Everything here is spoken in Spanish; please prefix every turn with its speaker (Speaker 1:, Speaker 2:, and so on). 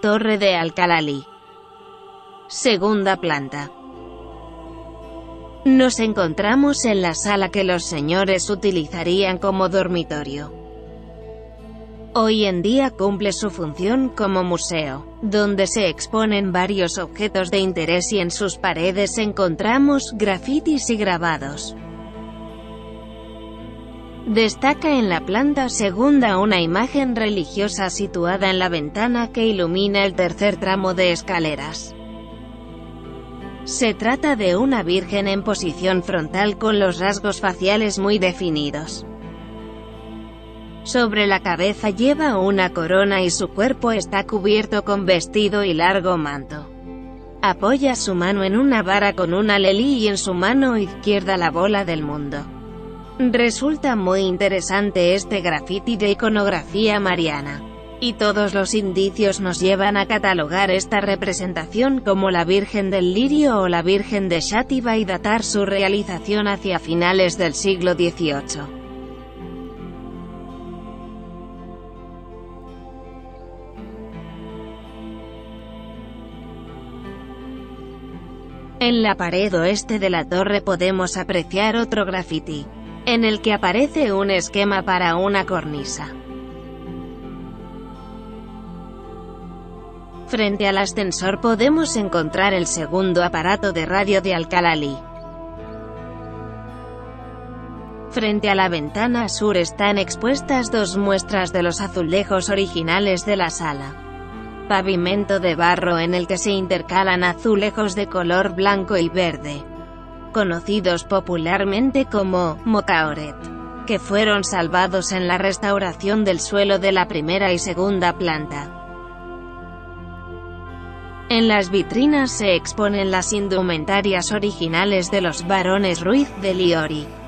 Speaker 1: Torre de Alcalalí. Segunda planta. Nos encontramos en la sala que los señores utilizarían como dormitorio. Hoy en día cumple su función como museo, donde se exponen varios objetos de interés y en sus paredes encontramos grafitis y grabados. Destaca en la planta segunda una imagen religiosa situada en la ventana que ilumina el tercer tramo de escaleras. Se trata de una virgen en posición frontal con los rasgos faciales muy definidos. Sobre la cabeza lleva una corona y su cuerpo está cubierto con vestido y largo manto. Apoya su mano en una vara con un alelí y en su mano izquierda la bola del mundo. Resulta muy interesante este grafiti de iconografía mariana. Y todos los indicios nos llevan a catalogar esta representación como la Virgen del Lirio o la Virgen de Xàtiva y datar su realización hacia finales del siglo XVIII. En la pared oeste de la torre podemos apreciar otro grafiti, en el que aparece un esquema para una cornisa. Frente al ascensor podemos encontrar el segundo aparato de radio de Alcalalí. Frente a la ventana sur están expuestas dos muestras de los azulejos originales de la sala. Pavimento de barro en el que se intercalan azulejos de color blanco y verde, conocidos popularmente como mocaoret, que fueron salvados en la restauración del suelo de la primera y segunda planta. En las vitrinas se exponen las indumentarias originales de los barones Ruiz de Liori.